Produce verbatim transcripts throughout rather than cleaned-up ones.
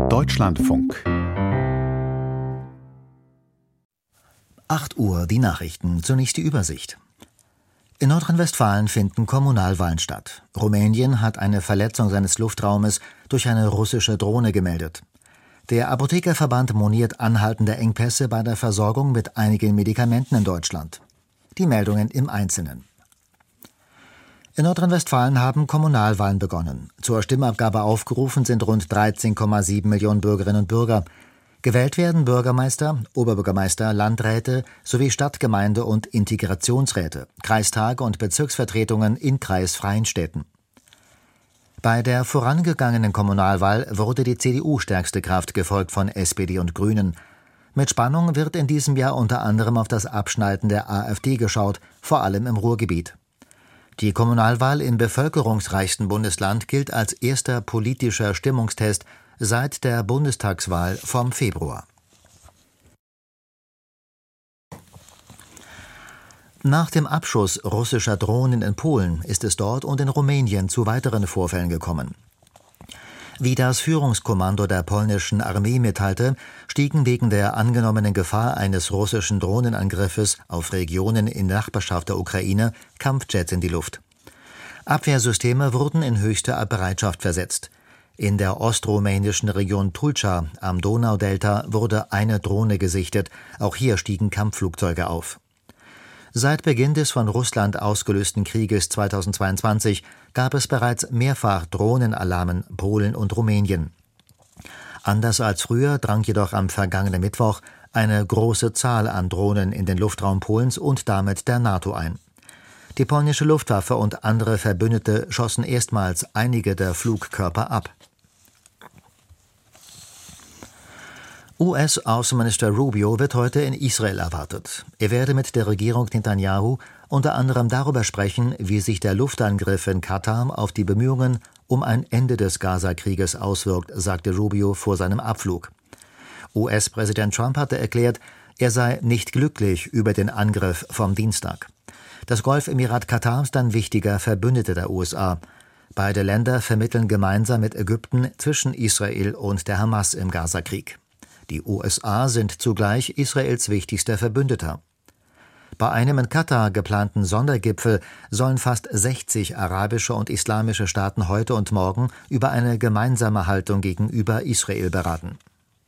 Deutschlandfunk. acht Uhr, die Nachrichten. Zunächst die Übersicht. In Nordrhein-Westfalen finden Kommunalwahlen statt. Rumänien hat eine Verletzung seines Luftraumes durch eine russische Drohne gemeldet. Der Apothekerverband moniert anhaltende Engpässe bei der Versorgung mit einigen Medikamenten in Deutschland. Die Meldungen im Einzelnen. In Nordrhein-Westfalen haben Kommunalwahlen begonnen. Zur Stimmabgabe aufgerufen sind rund dreizehn Komma sieben Millionen Bürgerinnen und Bürger. Gewählt werden Bürgermeister, Oberbürgermeister, Landräte sowie Stadtgemeinde- und Integrationsräte, Kreistage und Bezirksvertretungen in kreisfreien Städten. Bei der vorangegangenen Kommunalwahl wurde die C D U stärkste Kraft, gefolgt von S P D und Grünen. Mit Spannung wird in diesem Jahr unter anderem auf das Abschneiden der AfD geschaut, vor allem im Ruhrgebiet. Die Kommunalwahl im bevölkerungsreichsten Bundesland gilt als erster politischer Stimmungstest seit der Bundestagswahl vom Februar. Nach dem Abschuss russischer Drohnen in Polen ist es dort und in Rumänien zu weiteren Vorfällen gekommen. Wie das Führungskommando der polnischen Armee mitteilte, stiegen wegen der angenommenen Gefahr eines russischen Drohnenangriffes auf Regionen in Nachbarschaft der Ukraine Kampfjets in die Luft. Abwehrsysteme wurden in höchste Bereitschaft versetzt. In der ostrumänischen Region Tulcea am Donaudelta wurde eine Drohne gesichtet. Auch hier stiegen Kampfflugzeuge auf. Seit Beginn des von Russland ausgelösten Krieges zweitausendzweiundzwanzig gab es bereits mehrfach Drohnenalarmen in Polen und Rumänien. Anders als früher drang jedoch am vergangenen Mittwoch eine große Zahl an Drohnen in den Luftraum Polens und damit der NATO ein. Die polnische Luftwaffe und andere Verbündete schossen erstmals einige der Flugkörper ab. U S-Außenminister Rubio wird heute in Israel erwartet. Er werde mit der Regierung Netanyahu unter anderem darüber sprechen, wie sich der Luftangriff in Katar auf die Bemühungen um ein Ende des Gaza-Krieges auswirkt, sagte Rubio vor seinem Abflug. U S-Präsident Trump hatte erklärt, er sei nicht glücklich über den Angriff vom Dienstag. Das Golfemirat Katar ist ein wichtiger Verbündeter der U S A. Beide Länder vermitteln gemeinsam mit Ägypten zwischen Israel und der Hamas im Gaza-Krieg. Die U S A sind zugleich Israels wichtigster Verbündeter. Bei einem in Katar geplanten Sondergipfel sollen fast sechzig arabische und islamische Staaten heute und morgen über eine gemeinsame Haltung gegenüber Israel beraten.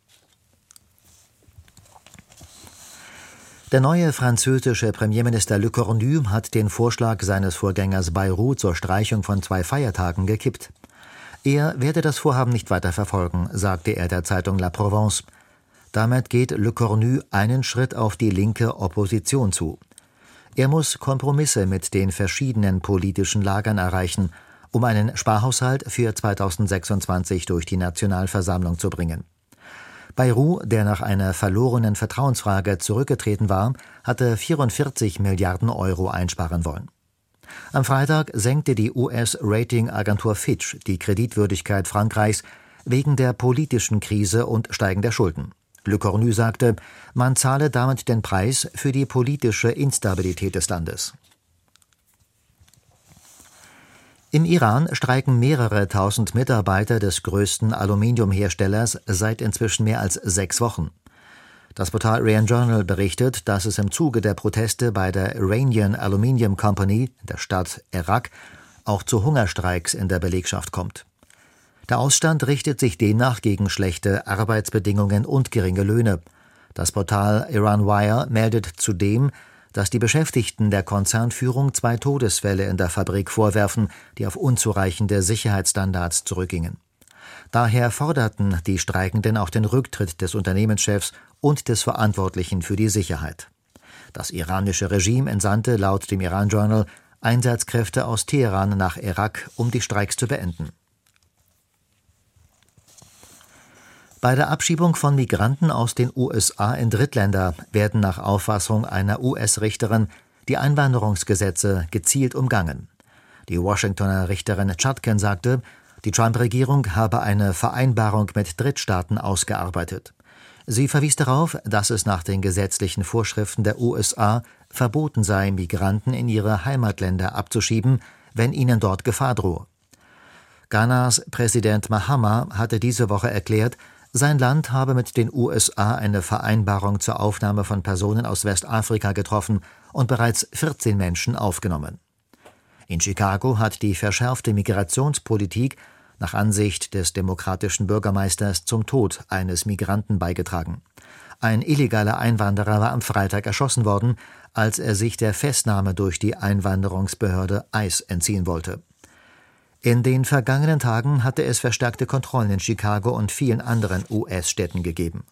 Der neue französische Premierminister Le Cornu hat den Vorschlag seines Vorgängers Bayrou zur Streichung von zwei Feiertagen gekippt. Er werde das Vorhaben nicht weiter verfolgen, sagte er der Zeitung La Provence. Damit geht Le Cornu einen Schritt auf die linke Opposition zu. Er muss Kompromisse mit den verschiedenen politischen Lagern erreichen, um einen Sparhaushalt für zweitausendsechsundzwanzig durch die Nationalversammlung zu bringen. Bayrou, der nach einer verlorenen Vertrauensfrage zurückgetreten war, hatte vierundvierzig Milliarden Euro einsparen wollen. Am Freitag senkte die U S-Ratingagentur Fitch die Kreditwürdigkeit Frankreichs wegen der politischen Krise und steigender Schulden. Le Cornu sagte, man zahle damit den Preis für die politische Instabilität des Landes. Im Iran streiken mehrere tausend Mitarbeiter des größten Aluminiumherstellers seit inzwischen mehr als sechs Wochen. Das Portal Iran Journal berichtet, dass es im Zuge der Proteste bei der Iranian Aluminium Company in der Stadt Arak auch zu Hungerstreiks in der Belegschaft kommt. Der Ausstand richtet sich demnach gegen schlechte Arbeitsbedingungen und geringe Löhne. Das Portal Iran Wire meldet zudem, dass die Beschäftigten der Konzernführung zwei Todesfälle in der Fabrik vorwerfen, die auf unzureichende Sicherheitsstandards zurückgingen. Daher forderten die Streikenden auch den Rücktritt des Unternehmenschefs und des Verantwortlichen für die Sicherheit. Das iranische Regime entsandte laut dem Iran Journal Einsatzkräfte aus Teheran nach Irak, um die Streiks zu beenden. Bei der Abschiebung von Migranten aus den U S A in Drittländer werden nach Auffassung einer U S-Richterin die Einwanderungsgesetze gezielt umgangen. Die Washingtoner Richterin Chutkan sagte, die Trump-Regierung habe eine Vereinbarung mit Drittstaaten ausgearbeitet. Sie verwies darauf, dass es nach den gesetzlichen Vorschriften der U S A verboten sei, Migranten in ihre Heimatländer abzuschieben, wenn ihnen dort Gefahr drohe. Ghanas Präsident Mahama hatte diese Woche erklärt, Sein Land habe mit den U S A eine Vereinbarung zur Aufnahme von Personen aus Westafrika getroffen und bereits vierzehn Menschen aufgenommen. In Chicago hat die verschärfte Migrationspolitik nach Ansicht des demokratischen Bürgermeisters zum Tod eines Migranten beigetragen. Ein illegaler Einwanderer war am Freitag erschossen worden, als er sich der Festnahme durch die Einwanderungsbehörde ICE entziehen wollte. In den vergangenen Tagen hatte es verstärkte Kontrollen in Chicago und vielen anderen U S-Städten gegeben.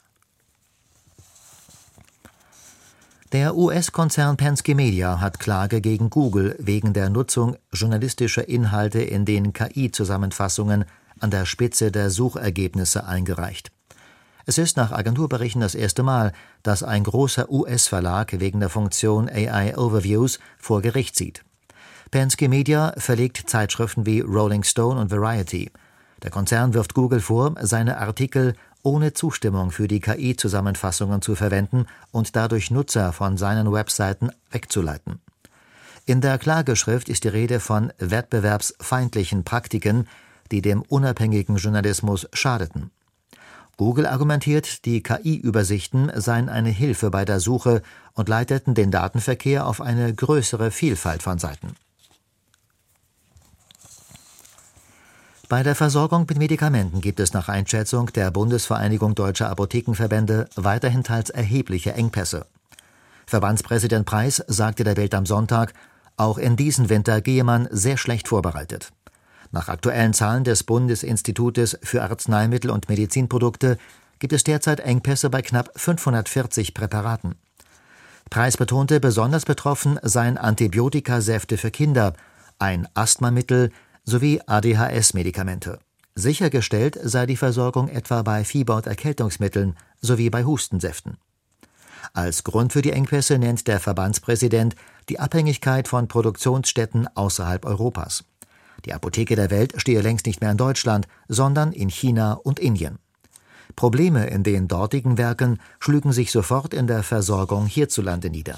Der U S-Konzern Penske Media hat Klage gegen Google wegen der Nutzung journalistischer Inhalte in den K I-Zusammenfassungen an der Spitze der Suchergebnisse eingereicht. Es ist nach Agenturberichten das erste Mal, dass ein großer U S-Verlag wegen der Funktion A I-Overviews vor Gericht zieht. Penske Media verlegt Zeitschriften wie Rolling Stone und Variety. Der Konzern wirft Google vor, seine Artikel ohne Zustimmung für die K I-Zusammenfassungen zu verwenden und dadurch Nutzer von seinen Webseiten wegzuleiten. In der Klageschrift ist die Rede von wettbewerbsfeindlichen Praktiken, die dem unabhängigen Journalismus schadeten. Google argumentiert, die K I-Übersichten seien eine Hilfe bei der Suche und leiteten den Datenverkehr auf eine größere Vielfalt von Seiten. Bei der Versorgung mit Medikamenten gibt es nach Einschätzung der Bundesvereinigung Deutscher Apothekenverbände weiterhin teils erhebliche Engpässe. Verbandspräsident Preis sagte der Welt am Sonntag, auch in diesen Winter gehe man sehr schlecht vorbereitet. Nach aktuellen Zahlen des Bundesinstitutes für Arzneimittel und Medizinprodukte gibt es derzeit Engpässe bei knapp fünfhundertvierzig Präparaten. Preis betonte, besonders betroffen seien Antibiotikasäfte für Kinder, ein Asthmamittel sowie A D H S-Medikamente. Sichergestellt sei die Versorgung etwa bei Fieber- und Erkältungsmitteln sowie bei Hustensäften. Als Grund für die Engpässe nennt der Verbandspräsident die Abhängigkeit von Produktionsstätten außerhalb Europas. Die Apotheke der Welt stehe längst nicht mehr in Deutschland, sondern in China und Indien. Probleme in den dortigen Werken schlügen sich sofort in der Versorgung hierzulande nieder.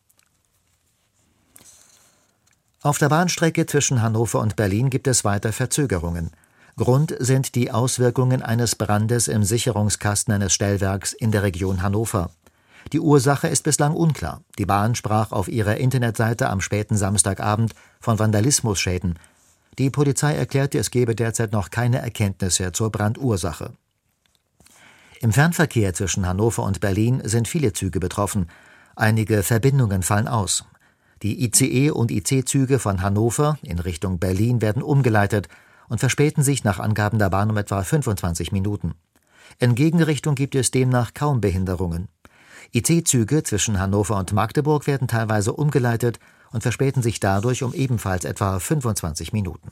Auf der Bahnstrecke zwischen Hannover und Berlin gibt es weiter Verzögerungen. Grund sind die Auswirkungen eines Brandes im Sicherungskasten eines Stellwerks in der Region Hannover. Die Ursache ist bislang unklar. Die Bahn sprach auf ihrer Internetseite am späten Samstagabend von Vandalismusschäden. Die Polizei erklärte, es gebe derzeit noch keine Erkenntnisse zur Brandursache. Im Fernverkehr zwischen Hannover und Berlin sind viele Züge betroffen. Einige Verbindungen fallen aus. Die I C E- und I C-Züge von Hannover in Richtung Berlin werden umgeleitet und verspäten sich nach Angaben der Bahn um etwa fünfundzwanzig Minuten. In Gegenrichtung gibt es demnach kaum Behinderungen. I C-Züge zwischen Hannover und Magdeburg werden teilweise umgeleitet und verspäten sich dadurch um ebenfalls etwa fünfundzwanzig Minuten.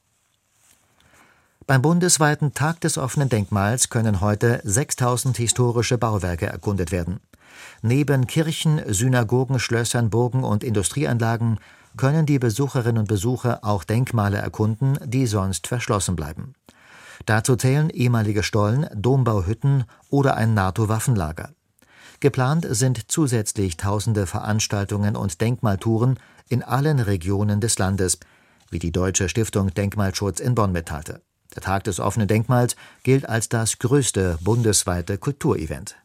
Beim bundesweiten Tag des offenen Denkmals können heute sechstausend historische Bauwerke erkundet werden. Neben Kirchen, Synagogen, Schlössern, Burgen und Industrieanlagen können die Besucherinnen und Besucher auch Denkmale erkunden, die sonst verschlossen bleiben. Dazu zählen ehemalige Stollen, Dombauhütten oder ein NATO-Waffenlager. Geplant sind zusätzlich tausende Veranstaltungen und Denkmaltouren in allen Regionen des Landes, wie die Deutsche Stiftung Denkmalschutz in Bonn mitteilte. Der Tag des offenen Denkmals gilt als das größte bundesweite Kulturevent.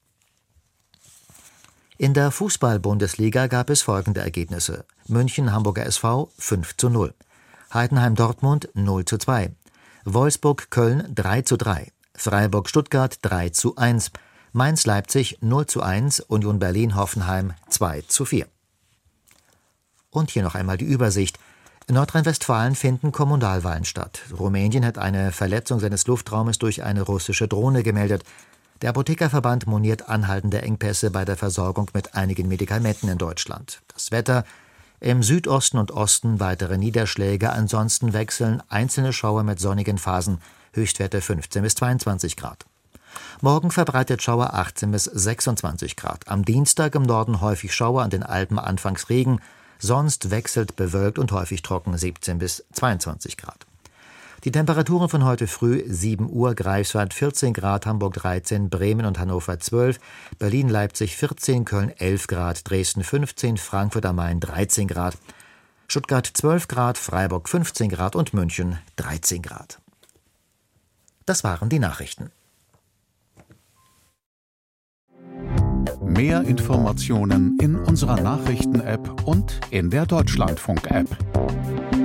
In der Fußball-Bundesliga gab es folgende Ergebnisse: München Hamburger S V fünf zu null, Heidenheim Dortmund null zu zwei, Wolfsburg Köln drei zu drei, Freiburg Stuttgart drei zu eins, Mainz Leipzig null zu eins, Union Berlin Hoffenheim zwei zu vier. Und hier noch einmal die Übersicht. In Nordrhein-Westfalen finden Kommunalwahlen statt. Rumänien hat eine Verletzung seines Luftraumes durch eine russische Drohne gemeldet. Der Apothekerverband moniert anhaltende Engpässe bei der Versorgung mit einigen Medikamenten in Deutschland. Das Wetter: im Südosten und Osten weitere Niederschläge, ansonsten wechseln einzelne Schauer mit sonnigen Phasen, Höchstwerte fünfzehn bis zweiundzwanzig Grad. Morgen verbreitet Schauer achtzehn bis sechsundzwanzig Grad. Am Dienstag im Norden häufig Schauer, an den Alpen anfangs Regen, sonst wechselt bewölkt und häufig trocken, siebzehn bis zweiundzwanzig Grad. Die Temperaturen von heute früh: sieben Uhr, Greifswald vierzehn Grad, Hamburg dreizehn, Bremen und Hannover zwölf, Berlin, Leipzig vierzehn, Köln elf Grad, Dresden fünfzehn, Frankfurt am Main dreizehn Grad, Stuttgart zwölf Grad, Freiburg fünfzehn Grad und München dreizehn Grad. Das waren die Nachrichten. Mehr Informationen in unserer Nachrichten-App und in der Deutschlandfunk-App.